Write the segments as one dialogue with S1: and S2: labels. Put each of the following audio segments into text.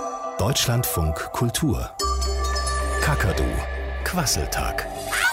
S1: Deutschlandfunk Kultur. Kakadu. Quasseltag.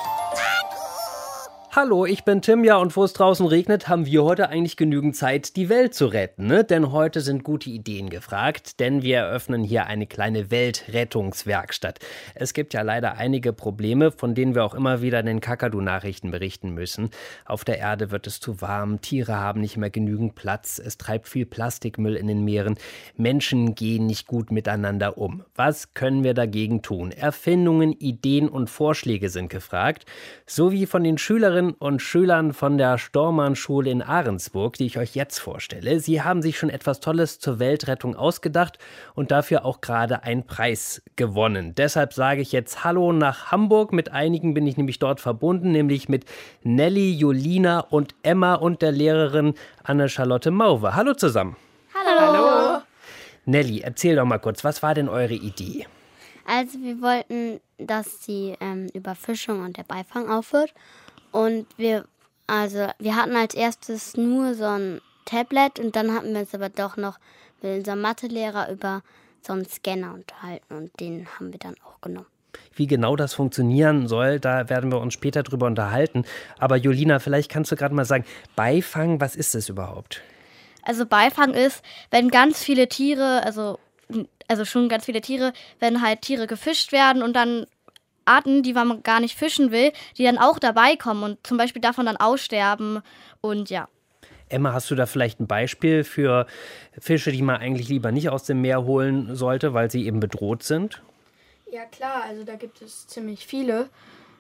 S2: Hallo, ich bin Tim, ja, und wo es draußen regnet, haben wir heute eigentlich genügend Zeit, die Welt zu retten, ne? Denn heute sind gute Ideen gefragt, denn wir eröffnen hier eine kleine Weltrettungswerkstatt. Es gibt ja leider einige Probleme, von denen wir auch immer wieder in den Kakadu-Nachrichten berichten müssen. Auf der Erde wird es zu warm, Tiere haben nicht mehr genügend Platz, es treibt viel Plastikmüll in den Meeren, Menschen gehen nicht gut miteinander um. Was können wir dagegen tun? Erfindungen, Ideen und Vorschläge sind gefragt, sowie von den Schülerinnen und Schülern von der Stormann-Schule in Ahrensburg, die ich euch jetzt vorstelle. Sie haben sich schon etwas Tolles zur Weltrettung ausgedacht und dafür auch gerade einen Preis gewonnen. Deshalb sage ich jetzt Hallo nach Hamburg. Mit einigen bin ich nämlich dort verbunden, nämlich mit Nelly, Julina und Emma und der Lehrerin Anne-Charlotte Mauve. Hallo zusammen.
S3: Hallo.
S2: Nelly, erzähl doch mal kurz, was war denn eure Idee?
S3: Also wir wollten, dass die Überfischung und der Beifang aufhört. Und wir hatten als erstes nur so ein Tablet und dann hatten wir uns aber doch noch mit unserem Mathelehrer über so einen Scanner unterhalten und den haben wir dann auch genommen.
S2: Wie genau das funktionieren soll, da werden wir uns später drüber unterhalten. Aber Julina, vielleicht kannst du gerade mal sagen, Beifang, was ist das überhaupt?
S4: Also Beifang ist, wenn ganz viele Tiere, also schon ganz viele Tiere, wenn halt Tiere gefischt werden und dann Arten, die man gar nicht fischen will, die dann auch dabei kommen und zum Beispiel davon dann aussterben und ja.
S2: Emma, hast du da vielleicht ein Beispiel für Fische, die man eigentlich lieber nicht aus dem Meer holen sollte, weil sie eben bedroht sind?
S5: Ja klar, also da gibt es ziemlich viele.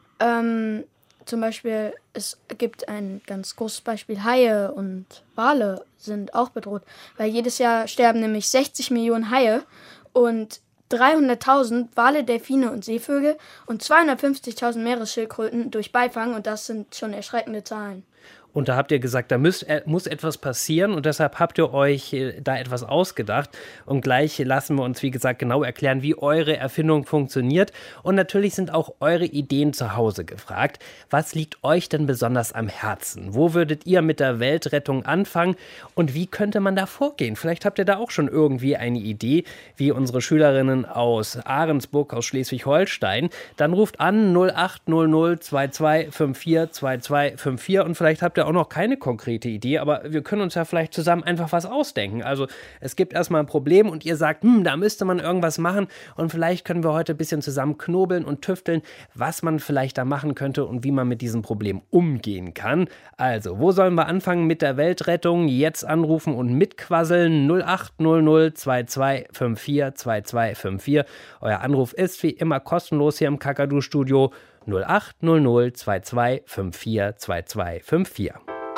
S5: Zum Beispiel, es gibt ein ganz großes Beispiel, Haie und Wale sind auch bedroht, weil jedes Jahr sterben nämlich 60 Millionen Haie und 300.000 Wale, Delfine und Seevögel und 250.000 Meeresschildkröten durch Beifang und das sind schon erschreckende Zahlen.
S2: Und da habt ihr gesagt, da muss etwas passieren und deshalb habt ihr euch da etwas ausgedacht. Und gleich lassen wir uns, wie gesagt, genau erklären, wie eure Erfindung funktioniert. Und natürlich sind auch eure Ideen zu Hause gefragt. Was liegt euch denn besonders am Herzen? Wo würdet ihr mit der Weltrettung anfangen? Und wie könnte man da vorgehen? Vielleicht habt ihr da auch schon irgendwie eine Idee, wie unsere Schülerinnen aus Ahrensburg, aus Schleswig-Holstein. Dann ruft an 0800 2254 2254 und vielleicht habt ihr auch noch keine konkrete Idee, aber wir können uns ja vielleicht zusammen einfach was ausdenken. Also es gibt erstmal ein Problem und ihr sagt, da müsste man irgendwas machen und vielleicht können wir heute ein bisschen zusammen knobeln und tüfteln, was man vielleicht da machen könnte und wie man mit diesem Problem umgehen kann. Also, wo sollen wir anfangen mit der Weltrettung? Jetzt anrufen und mitquasseln 0800 2254 2254. Euer Anruf ist wie immer kostenlos hier im Kakadu-Studio 0800 2254 2254.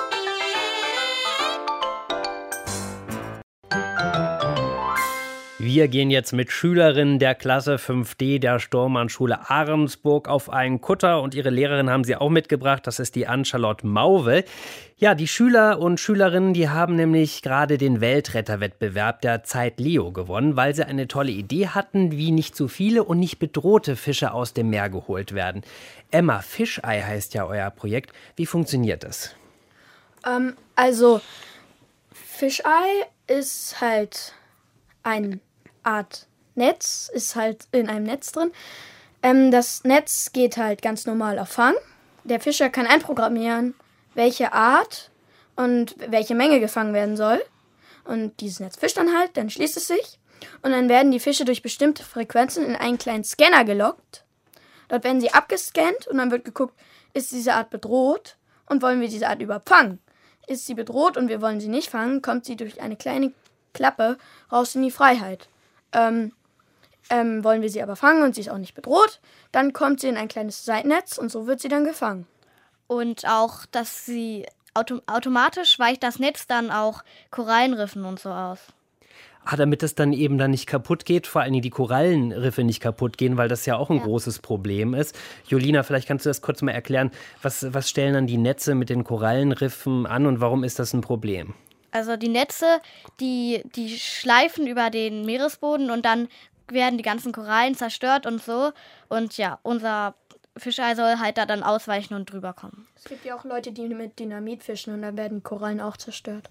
S2: Wir gehen jetzt mit Schülerinnen der Klasse 5D der Stormann-Schule Ahrensburg auf einen Kutter und ihre Lehrerin haben sie auch mitgebracht, das ist die Anne-Charlotte Mauve. Ja, die Schüler und Schülerinnen, die haben nämlich gerade den Weltretterwettbewerb der Zeit Leo gewonnen, weil sie eine tolle Idee hatten, wie nicht zu viele und nicht bedrohte Fische aus dem Meer geholt werden. Emma, Fischei heißt ja euer Projekt. Wie funktioniert das?
S5: Also Fischei ist halt eine Art Netz, ist halt in einem Netz drin. Das Netz geht halt ganz normal auf Fang. Der Fischer kann einprogrammieren, welche Art und welche Menge gefangen werden soll. Und dieses Netz fischt dann halt, dann schließt es sich. Und dann werden die Fische durch bestimmte Frequenzen in einen kleinen Scanner gelockt. Dort werden sie abgescannt und dann wird geguckt, ist diese Art bedroht und wollen wir diese Art überhaupt fangen. Ist sie bedroht und wir wollen sie nicht fangen, kommt sie durch eine kleine Klappe raus in die Freiheit. Wollen wir sie aber fangen und sie ist auch nicht bedroht, dann kommt sie in ein kleines Seitennetz und so wird sie dann gefangen.
S4: Und auch, dass sie automatisch weicht das Netz dann auch Korallenriffen und so aus.
S2: Damit es dann eben dann nicht kaputt geht, vor allem die Korallenriffe nicht kaputt gehen, weil das ja auch ein großes Problem ist. Julina, vielleicht kannst du das kurz mal erklären. Was stellen dann die Netze mit den Korallenriffen an und warum ist das ein Problem?
S4: Also die Netze, die schleifen über den Meeresboden und dann werden die ganzen Korallen zerstört und so. Und ja, unser Fischei soll halt da dann ausweichen und drüber kommen.
S5: Es gibt ja auch Leute, die mit Dynamit fischen und dann werden die Korallen auch zerstört.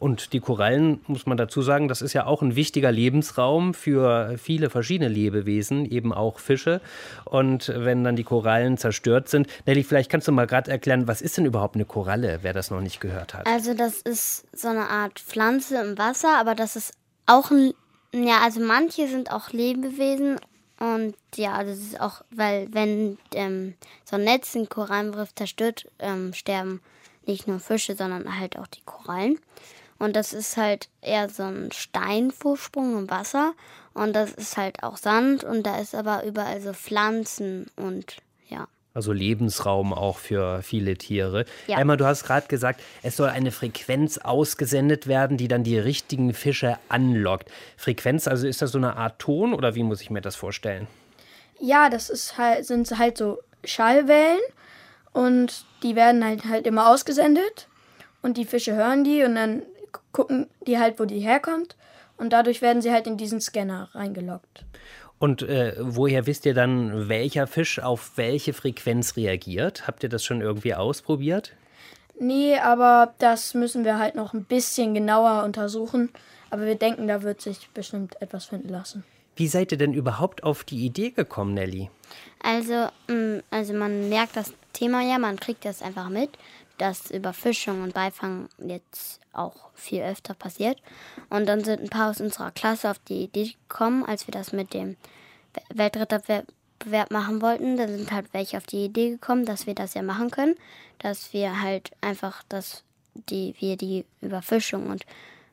S2: Und die Korallen, muss man dazu sagen, das ist ja auch ein wichtiger Lebensraum für viele verschiedene Lebewesen, eben auch Fische. Und wenn dann die Korallen zerstört sind, Nelly, vielleicht kannst du mal gerade erklären, was ist denn überhaupt eine Koralle, wer das noch nicht gehört hat?
S3: Also das ist so eine Art Pflanze im Wasser, aber das ist auch also manche sind auch Lebewesen und ja, das ist auch, weil wenn so ein Netz den Korallenriff zerstört, sterben nicht nur Fische, sondern halt auch die Korallen. Und das ist halt eher so ein Steinvorsprung im Wasser. Und das ist halt auch Sand. Und da ist aber überall so Pflanzen und ja.
S2: Also Lebensraum auch für viele Tiere.
S3: Ja.
S2: Emma, du hast gerade gesagt, es soll eine Frequenz ausgesendet werden, die dann die richtigen Fische anlockt. Frequenz, also ist das so eine Art Ton oder wie muss ich mir das vorstellen?
S5: Ja, sind halt so Schallwellen und die werden halt immer ausgesendet und die Fische hören die und dann gucken die halt, wo die herkommt und dadurch werden sie halt in diesen Scanner reingeloggt.
S2: Und woher wisst ihr dann, welcher Fisch auf welche Frequenz reagiert? Habt ihr das schon irgendwie ausprobiert?
S5: Nee, aber das müssen wir halt noch ein bisschen genauer untersuchen. Aber wir denken, da wird sich bestimmt etwas finden lassen.
S2: Wie seid ihr denn überhaupt auf die Idee gekommen, Nelly?
S3: Also man merkt das Thema ja, man kriegt das einfach mit, dass Überfischung und Beifang jetzt auch viel öfter passiert. Und dann sind ein paar aus unserer Klasse auf die Idee gekommen, als wir das mit dem Weltretterwettbewerb machen wollten. Da sind halt welche auf die Idee gekommen, dass wir das ja machen können. Dass wir halt einfach, wir die Überfischung und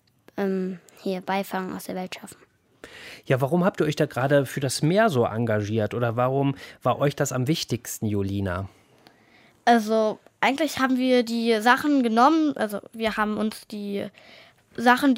S3: hier Beifang aus der Welt schaffen.
S2: Ja, warum habt ihr euch da gerade für das Meer so engagiert? Oder warum war euch das am wichtigsten, Julina?
S4: Also eigentlich haben wir die Sachen genommen, also wir haben uns die Sachen,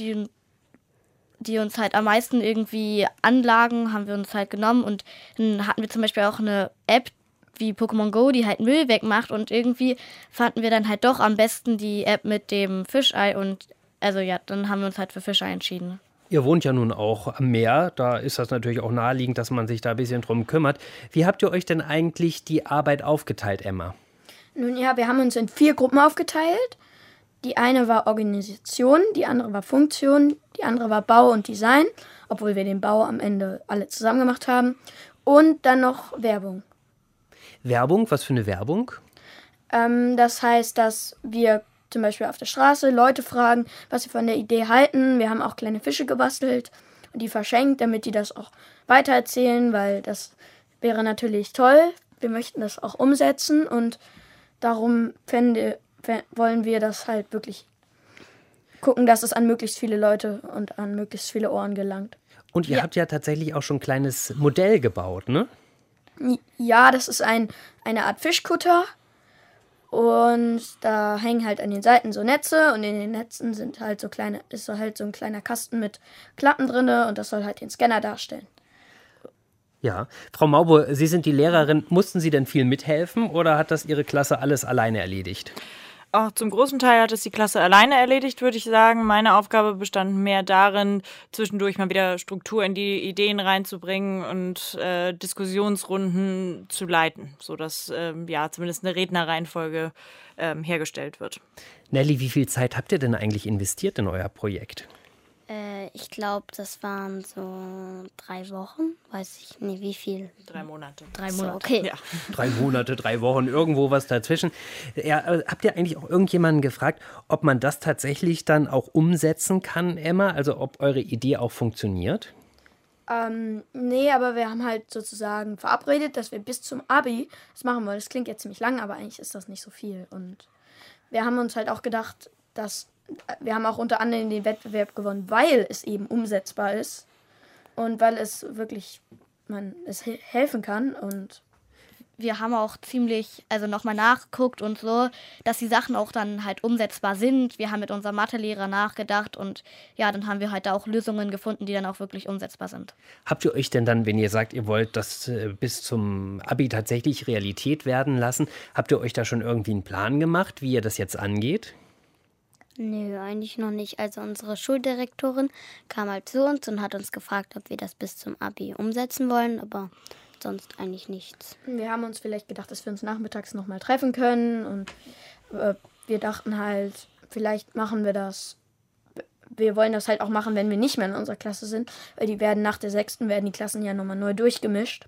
S4: die uns halt am meisten irgendwie anlagen, haben wir uns halt genommen und dann hatten wir zum Beispiel auch eine App wie Pokémon Go, die halt Müll wegmacht und irgendwie fanden wir dann halt doch am besten die App mit dem Fischei und also ja, dann haben wir uns halt für Fischei entschieden.
S2: Ihr wohnt ja nun auch am Meer, da ist das natürlich auch naheliegend, dass man sich da ein bisschen drum kümmert. Wie habt ihr euch denn eigentlich die Arbeit aufgeteilt, Emma?
S5: Nun ja, wir haben uns in 4 Gruppen aufgeteilt. Die eine war Organisation, die andere war Funktion, die andere war Bau und Design, obwohl wir den Bau am Ende alle zusammen gemacht haben. Und dann noch Werbung.
S2: Werbung? Was für eine Werbung?
S5: Das heißt, dass wir zum Beispiel auf der Straße Leute fragen, was sie von der Idee halten. Wir haben auch kleine Fische gebastelt und die verschenkt, damit die das auch weitererzählen, weil das wäre natürlich toll. Wir möchten das auch umsetzen und darum wollen wir das halt wirklich gucken, dass es an möglichst viele Leute und an möglichst viele Ohren gelangt.
S2: Und ihr habt ja tatsächlich auch schon ein kleines Modell gebaut, ne?
S5: Ja, das ist eine Art Fischkutter. Und da hängen halt an den Seiten so Netze und in den Netzen ist so ein kleiner Kasten mit Klappen drin und das soll halt den Scanner darstellen.
S2: Ja. Frau Maubohr, Sie sind die Lehrerin. Mussten Sie denn viel mithelfen oder hat das Ihre Klasse alles alleine erledigt?
S6: Auch zum großen Teil hat es die Klasse alleine erledigt, würde ich sagen. Meine Aufgabe bestand mehr darin, zwischendurch mal wieder Struktur in die Ideen reinzubringen und Diskussionsrunden zu leiten, sodass zumindest eine Rednerreihenfolge hergestellt wird.
S2: Nelly, wie viel Zeit habt ihr denn eigentlich investiert in euer Projekt?
S3: Ich glaube, das waren so 3 Wochen. Weiß ich nicht, wie viel.
S6: 3 Monate.
S3: 3 Monate. Okay.
S6: Ja.
S2: 3 Monate, 3 Wochen, irgendwo was dazwischen. Ja, habt ihr eigentlich auch irgendjemanden gefragt, ob man das tatsächlich dann auch umsetzen kann, Emma? Also ob eure Idee auch funktioniert?
S5: Nee, aber wir haben halt sozusagen verabredet, dass wir bis zum Abi das machen wollen. Das klingt jetzt ziemlich lang, aber eigentlich ist das nicht so viel. Und wir haben uns halt auch gedacht, dass wir haben auch unter anderem den Wettbewerb gewonnen, weil es eben umsetzbar ist und weil es wirklich es helfen kann. Und
S4: wir haben auch nochmal nachgeguckt und so, dass die Sachen auch dann halt umsetzbar sind. Wir haben mit unserem Mathelehrer nachgedacht und ja, dann haben wir halt da auch Lösungen gefunden, die dann auch wirklich umsetzbar sind.
S2: Habt ihr euch denn dann, wenn ihr sagt, ihr wollt das bis zum Abi tatsächlich Realität werden lassen, habt ihr euch da schon irgendwie einen Plan gemacht, wie ihr das jetzt angeht?
S3: Nö, eigentlich noch nicht. Also unsere Schuldirektorin kam halt zu uns und hat uns gefragt, ob wir das bis zum Abi umsetzen wollen, aber sonst eigentlich nichts.
S5: Wir haben uns vielleicht gedacht, dass wir uns nachmittags nochmal treffen können und wir dachten halt, vielleicht machen wir das, wir wollen das halt auch machen, wenn wir nicht mehr in unserer Klasse sind, weil die werden nach der 6. werden die Klassen ja nochmal neu durchgemischt.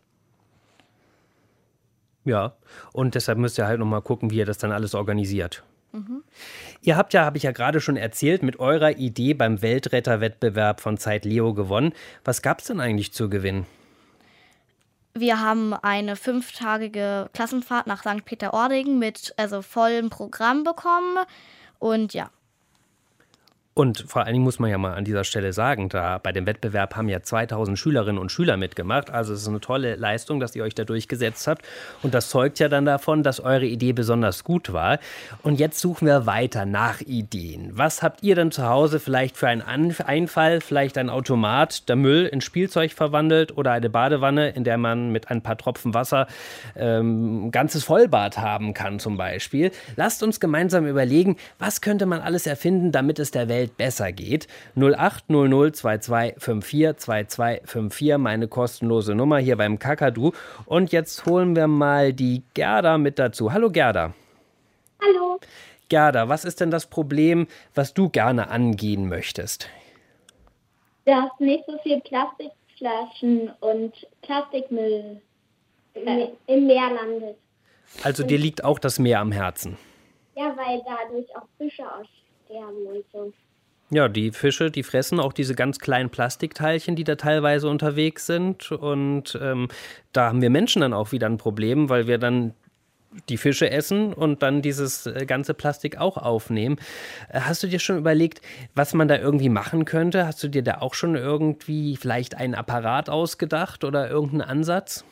S2: Ja, und deshalb müsst ihr halt nochmal gucken, wie ihr das dann alles organisiert. Ihr habt ja, habe ich ja gerade schon erzählt, mit eurer Idee beim Weltretterwettbewerb von Zeit Leo gewonnen. Was gab es denn eigentlich zu gewinnen?
S4: Wir haben eine 5-tägige Klassenfahrt nach St. Peter-Ording mit vollem Programm bekommen. Und ja.
S2: Und vor allen Dingen muss man ja mal an dieser Stelle sagen, da bei dem Wettbewerb haben ja 2000 Schülerinnen und Schüler mitgemacht. Also es ist eine tolle Leistung, dass ihr euch da durchgesetzt habt. Und das zeugt ja dann davon, dass eure Idee besonders gut war. Und jetzt suchen wir weiter nach Ideen. Was habt ihr denn zu Hause vielleicht für einen Einfall? Vielleicht ein Automat, der Müll in Spielzeug verwandelt oder eine Badewanne, in der man mit ein paar Tropfen Wasser ein ganzes Vollbad haben kann zum Beispiel. Lasst uns gemeinsam überlegen, was könnte man alles erfinden, damit es der Welt besser geht. 0800 2254 2254, meine kostenlose Nummer hier beim Kakadu. Und jetzt holen wir mal die Gerda mit dazu. Hallo Gerda.
S7: Hallo.
S2: Gerda, was ist denn das Problem, was du gerne angehen möchtest?
S7: Dass nicht so viel Plastikflaschen und Plastikmüll im Meer landet.
S2: Also dir liegt auch das Meer am Herzen.
S7: Ja, weil dadurch auch Fische aussterben und so.
S2: Ja, die Fische, die fressen auch diese ganz kleinen Plastikteilchen, die da teilweise unterwegs sind. Und da haben wir Menschen dann auch wieder ein Problem, weil wir dann die Fische essen und dann dieses ganze Plastik auch aufnehmen. Hast du dir schon überlegt, was man da irgendwie machen könnte? Hast du dir da auch schon irgendwie vielleicht einen Apparat ausgedacht oder irgendeinen Ansatz?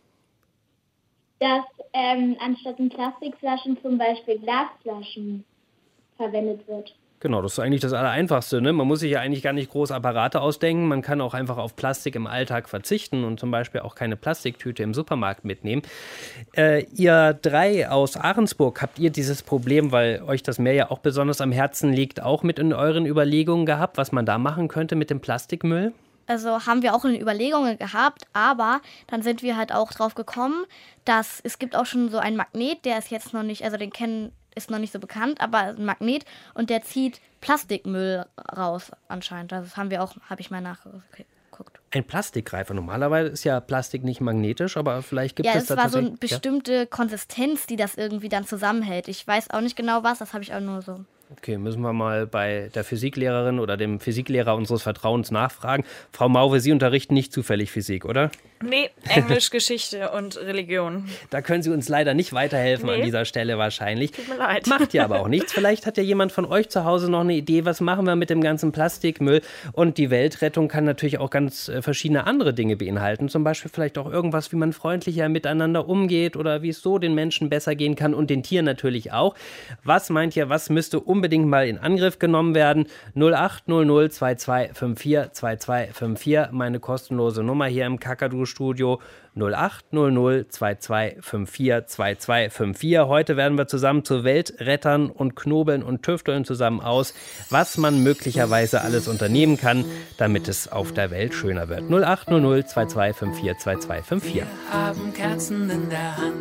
S7: Dass anstatt in Plastikflaschen zum Beispiel Glasflaschen verwendet wird.
S2: Genau, das ist eigentlich das Allereinfachste, ne? Man muss sich ja eigentlich gar nicht groß Apparate ausdenken. Man kann auch einfach auf Plastik im Alltag verzichten und zum Beispiel auch keine Plastiktüte im Supermarkt mitnehmen. Ihr 3 aus Ahrensburg, habt ihr dieses Problem, weil euch das Meer ja auch besonders am Herzen liegt, auch mit in euren Überlegungen gehabt, was man da machen könnte mit dem Plastikmüll?
S4: Also haben wir auch in den Überlegungen gehabt, aber dann sind wir halt auch drauf gekommen, dass es gibt auch schon so einen Magnet, der ist jetzt noch nicht, also den ist noch nicht so bekannt, aber ein Magnet und der zieht Plastikmüll raus anscheinend. Das habe ich mal nachgeguckt.
S2: Ein Plastikgreifer. Normalerweise ist ja Plastik nicht magnetisch, aber vielleicht gibt es da
S4: war so eine
S2: tatsächlich...
S4: bestimmte Konsistenz, die das irgendwie dann zusammenhält. Ich weiß auch nicht genau was, das habe ich auch nur so.
S2: Okay, müssen wir mal bei der Physiklehrerin oder dem Physiklehrer unseres Vertrauens nachfragen. Frau Mauve, Sie unterrichten nicht zufällig Physik, oder?
S6: Nee, Englisch, Geschichte und Religion.
S2: Da können Sie uns leider nicht weiterhelfen an dieser Stelle wahrscheinlich.
S6: Tut mir leid.
S2: Macht ja aber auch nichts. Vielleicht hat ja jemand von euch zu Hause noch eine Idee, was machen wir mit dem ganzen Plastikmüll? Und die Weltrettung kann natürlich auch ganz verschiedene andere Dinge beinhalten. Zum Beispiel vielleicht auch irgendwas, wie man freundlicher miteinander umgeht oder wie es so den Menschen besser gehen kann und den Tieren natürlich auch. Was meint ihr, was müsste unbedingt mal in Angriff genommen werden? 0800 2254 2254, meine kostenlose Nummer hier im Kakadu-Studio. 0800 2254 2254. Heute werden wir zusammen zu Weltrettern und knobeln und tüfteln zusammen aus, was man möglicherweise alles unternehmen kann, damit es auf der Welt schöner wird. 0800 2254 2254.
S8: Wir haben Kerzen in der Hand.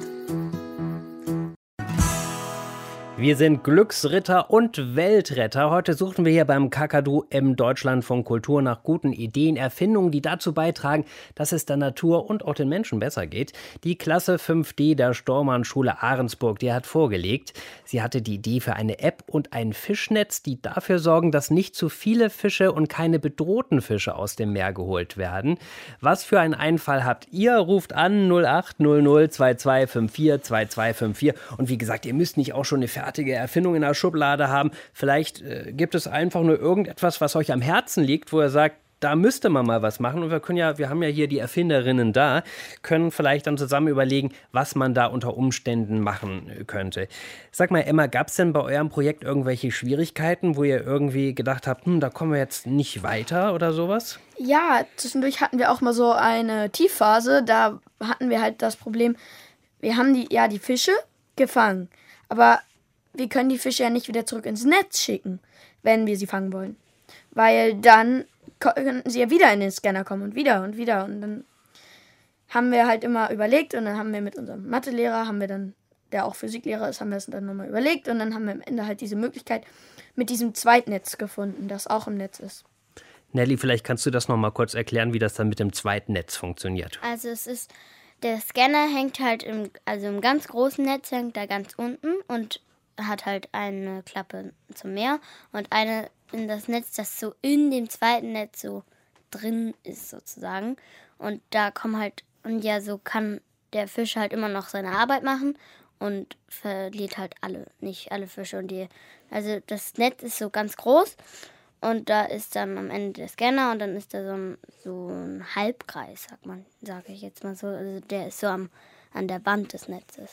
S2: Wir sind Glücksritter und Weltretter. Heute suchen wir hier beim Kakadu im Deutschlandfunk Kultur nach guten Ideen, Erfindungen, die dazu beitragen, dass es der Natur und auch den Menschen besser geht. Die Klasse 5D der Stormann-Schule Ahrensburg, die hat vorgelegt. Sie hatte die Idee für eine App und ein Fischnetz, die dafür sorgen, dass nicht zu viele Fische und keine bedrohten Fische aus dem Meer geholt werden. Was für einen Einfall habt ihr? Ruft an 0800 2254 2254. Und wie gesagt, ihr müsst nicht auch schon eine fertige Erfindung in der Schublade haben. Vielleicht gibt es einfach nur irgendetwas, was euch am Herzen liegt, wo ihr sagt, da müsste man mal was machen. Und wir haben ja hier die Erfinderinnen da, können vielleicht dann zusammen überlegen, was man da unter Umständen machen könnte. Sag mal, Emma, gab es denn bei eurem Projekt irgendwelche Schwierigkeiten, wo ihr irgendwie gedacht habt, da kommen wir jetzt nicht weiter oder sowas?
S5: Ja, zwischendurch hatten wir auch mal so eine Tiefphase. Da hatten wir halt das Problem, wir haben die Fische gefangen, aber wir können die Fische ja nicht wieder zurück ins Netz schicken, wenn wir sie fangen wollen. Weil dann könnten sie ja wieder in den Scanner kommen und wieder und wieder. Und dann haben wir halt immer überlegt und dann haben wir mit unserem Mathelehrer, der auch Physiklehrer ist, haben wir es dann nochmal überlegt und dann haben wir am Ende halt diese Möglichkeit mit diesem Zweitnetz gefunden, das auch im Netz ist.
S2: Nelly, vielleicht kannst du das noch mal kurz erklären, wie das dann mit dem zweiten Netz funktioniert.
S3: Also der Scanner hängt halt im ganz großen Netz, hängt da ganz unten und hat halt eine Klappe zum Meer und eine in das Netz, das so in dem zweiten Netz so drin ist sozusagen. Und da so kann der Fisch halt immer noch seine Arbeit machen und verliert halt nicht alle Fische. Also das Netz ist so ganz groß und da ist dann am Ende der Scanner und dann ist da so ein Halbkreis, sage ich jetzt mal so. Also der ist so an der Wand des Netzes.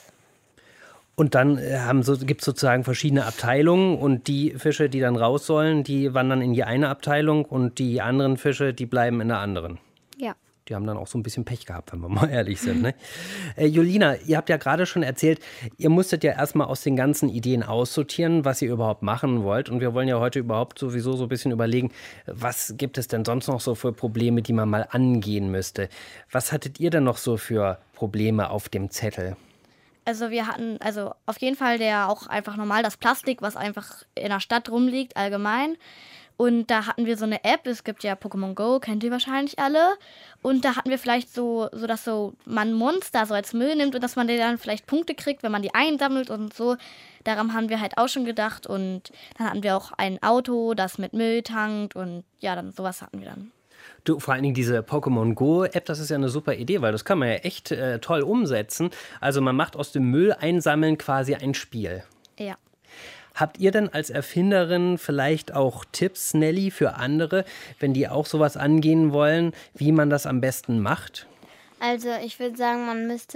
S2: Und dann gibt es sozusagen verschiedene Abteilungen und die Fische, die dann raus sollen, die wandern in die eine Abteilung und die anderen Fische, die bleiben in der anderen.
S3: Ja.
S2: Die haben dann auch so ein bisschen Pech gehabt, wenn wir mal ehrlich sind. Ne? Julina, ihr habt ja gerade schon erzählt, ihr musstet ja erstmal aus den ganzen Ideen aussortieren, was ihr überhaupt machen wollt. Und wir wollen ja heute überhaupt sowieso so ein bisschen überlegen, was gibt es denn sonst noch so für Probleme, die man mal angehen müsste. Was hattet ihr denn noch so für Probleme auf dem Zettel?
S4: Also wir hatten auf jeden Fall auch einfach normal das Plastik, was einfach in der Stadt rumliegt, allgemein. Und da hatten wir so eine App, es gibt ja Pokémon Go, kennt ihr wahrscheinlich alle. Und da hatten wir vielleicht so dass man Monster so als Müll nimmt und dass man dann vielleicht Punkte kriegt, wenn man die einsammelt und so. Daran haben wir halt auch schon gedacht. Und dann hatten wir auch ein Auto, das mit Müll tankt und ja, dann sowas hatten wir dann.
S2: Du, vor allen Dingen diese Pokémon Go-App, das ist ja eine super Idee, weil das kann man ja echt toll umsetzen. Also man macht aus dem Müll einsammeln quasi ein Spiel.
S4: Ja.
S2: Habt ihr denn als Erfinderin vielleicht auch Tipps, Nelly, für andere, wenn die auch sowas angehen wollen, wie man das am besten macht?
S3: Also ich würde sagen,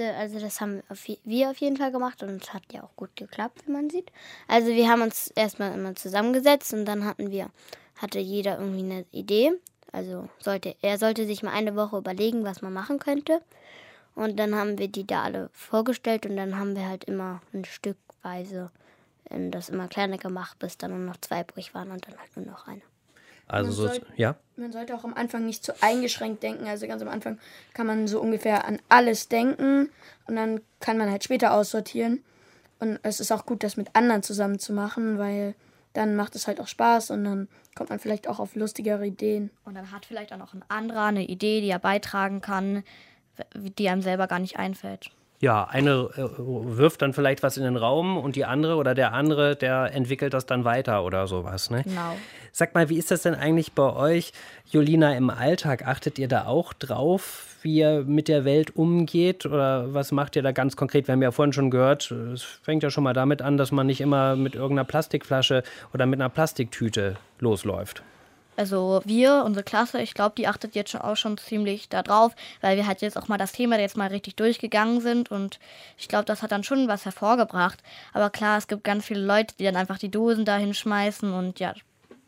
S3: das haben wir auf jeden Fall gemacht und es hat ja auch gut geklappt, wie man sieht. Also wir haben uns erstmal immer zusammengesetzt und dann hatte jeder irgendwie eine Idee. Also er sollte sich mal eine Woche überlegen, was man machen könnte. Und dann haben wir die da alle vorgestellt und dann haben wir halt immer ein Stückweise das immer kleiner gemacht, bis dann nur noch 2 übrig waren und dann halt nur noch eine.
S2: Also
S5: Man sollte auch am Anfang nicht zu eingeschränkt denken. Also ganz am Anfang kann man so ungefähr an alles denken und dann kann man halt später aussortieren. Und es ist auch gut, das mit anderen zusammen zu machen, weil dann macht es halt auch Spaß und dann kommt man vielleicht auch auf lustigere Ideen.
S4: Und dann hat vielleicht auch noch ein anderer eine Idee, die er beitragen kann, die einem selber gar nicht einfällt.
S2: Ja, eine wirft dann vielleicht was in den Raum und die andere oder der andere, der entwickelt das dann weiter oder sowas, ne?
S4: Genau.
S2: Sag mal, wie ist das denn eigentlich bei euch, Julina, im Alltag? Achtet ihr da auch drauf, wie ihr mit der Welt umgeht? Oder was macht ihr da ganz konkret? Wir haben ja vorhin schon gehört, es fängt ja schon mal damit an, dass man nicht immer mit irgendeiner Plastikflasche oder mit einer Plastiktüte losläuft.
S4: Also unsere Klasse, ich glaube, die achtet jetzt auch schon ziemlich da drauf, weil wir halt jetzt auch mal das Thema jetzt mal richtig durchgegangen sind und ich glaube, das hat dann schon was hervorgebracht. Aber klar, es gibt ganz viele Leute, die dann einfach die Dosen da hinschmeißen und ja.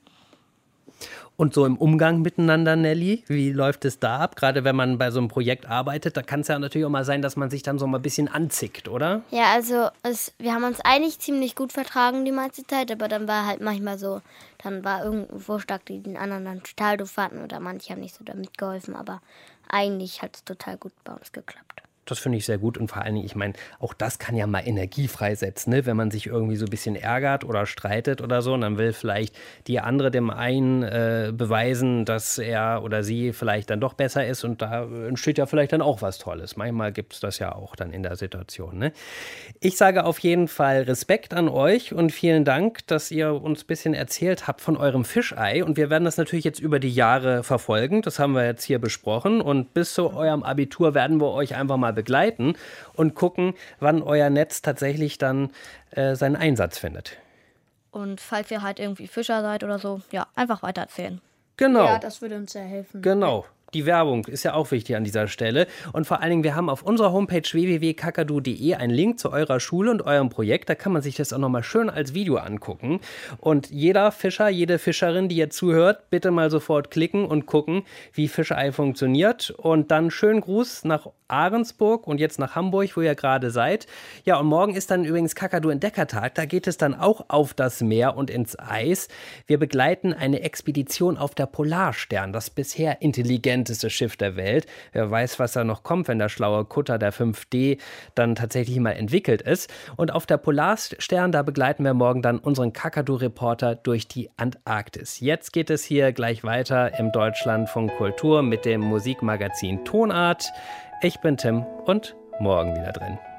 S2: Und so im Umgang miteinander, Nelly, wie läuft es da ab? Gerade wenn man bei so einem Projekt arbeitet, da kann es ja natürlich auch mal sein, dass man sich dann so mal ein bisschen anzickt, oder?
S3: Ja, also wir haben uns eigentlich ziemlich gut vertragen die meiste Zeit, aber dann war halt manchmal so, dann war irgendwo stark, die den anderen dann total doof fanden oder manche haben nicht so damit geholfen, aber eigentlich hat es total gut bei uns geklappt.
S2: Das finde ich sehr gut und vor allen Dingen, ich meine, auch das kann ja mal Energie freisetzen, ne? Wenn man sich irgendwie so ein bisschen ärgert oder streitet oder so und dann will vielleicht die andere dem einen beweisen, dass er oder sie vielleicht dann doch besser ist und da entsteht ja vielleicht dann auch was Tolles. Manchmal gibt es das ja auch dann in der Situation, ne? Ich sage auf jeden Fall Respekt an euch und vielen Dank, dass ihr uns ein bisschen erzählt habt von eurem Fischei und wir werden das natürlich jetzt über die Jahre verfolgen, das haben wir jetzt hier besprochen und bis zu eurem Abitur werden wir euch einfach mal begleiten und gucken, wann euer Netz tatsächlich dann seinen Einsatz findet.
S4: Und falls ihr halt irgendwie Fischer seid oder so, ja, einfach weitererzählen.
S2: Genau.
S5: Ja, das würde uns sehr helfen.
S2: Genau. Die Werbung ist ja auch wichtig an dieser Stelle. Und vor allen Dingen, wir haben auf unserer Homepage www.kakadu.de einen Link zu eurer Schule und eurem Projekt. Da kann man sich das auch nochmal schön als Video angucken. Und jeder Fischer, jede Fischerin, die jetzt zuhört, bitte mal sofort klicken und gucken, wie Fischei funktioniert. Und dann schönen Gruß nach Ahrensburg und jetzt nach Hamburg, wo ihr gerade seid. Ja, und morgen ist dann übrigens Kakadu-Entdeckertag. Da geht es dann auch auf das Meer und ins Eis. Wir begleiten eine Expedition auf der Polarstern, das bisher intelligenteste intelligenteste Schiff der Welt. Wer weiß, was da noch kommt, wenn der schlaue Kutter der 5D dann tatsächlich mal entwickelt ist. Und auf der Polarstern, da begleiten wir morgen dann unseren Kakadu-Reporter durch die Antarktis. Jetzt geht es hier gleich weiter im Deutschlandfunk Kultur mit dem Musikmagazin Tonart. Ich bin Tim und morgen wieder drin.